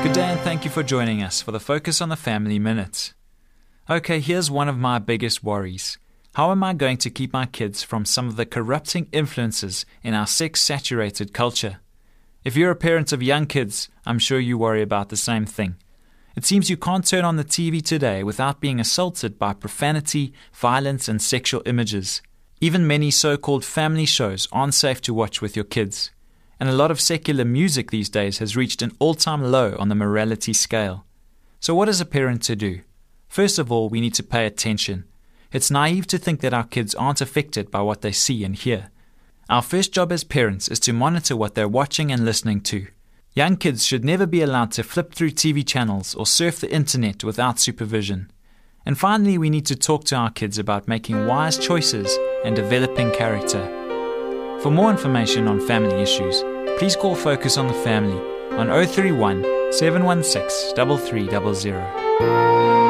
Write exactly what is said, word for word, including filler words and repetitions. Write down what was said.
Good day and thank you for joining us for the Focus on the Family Minute. Okay, here's one of my biggest worries. How am I going to keep my kids from some of the corrupting influences in our sex-saturated culture? If you're a parent of young kids, I'm sure you worry about the same thing. It seems you can't turn on the T V today without being assaulted by profanity, violence, and sexual images. Even many so-called family shows aren't safe to watch with your kids. And a lot of secular music these days has reached an all-time low on the morality scale. So what is a parent to do? First of all, we need to pay attention. It's naive to think that our kids aren't affected by what they see and hear. Our first job as parents is to monitor what they're watching and listening to. Young kids should never be allowed to flip through T V channels or surf the internet without supervision. And finally, we need to talk to our kids about making wise choices and developing character. For more information on family issues, please call Focus on the Family on zero three one, seven one six, three three zero zero.